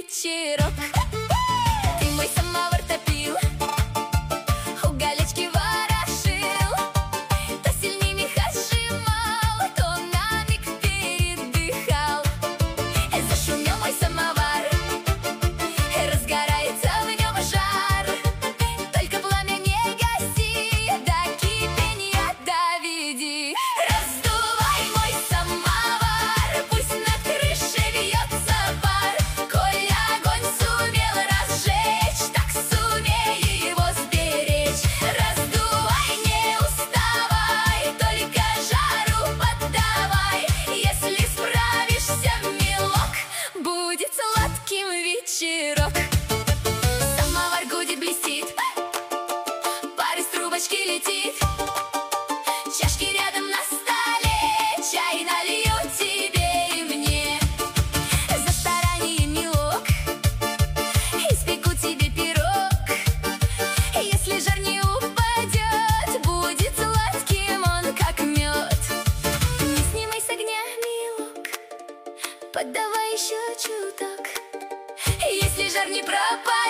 вечерок. Ты мой самовар топил, уголечки ворошил, то сильнее меха сжимал, то на миг передыхал. Зашумел мой самовар, разгорается в нем жар. Только пламя не гаси, до кипения доведи. Раздувай мой самовар, пусть над крышей вьется пар. Коль огонь сумел разжечь, так сумей его сберечь. Раздувай, не уставай, только жару поддавай. Если справишься, милок, будет сладким вечерок. Самовар гудит, блестит, пар из трубочки летит. Чашки рядом на столе, чай налью тебе и мне. За старание, милок, испеку тебе пирог. Если жар не упадет, будет сладким он, как мед. Не снимай с огня, милок, поддавай еще чуток. Если жар не пропадет,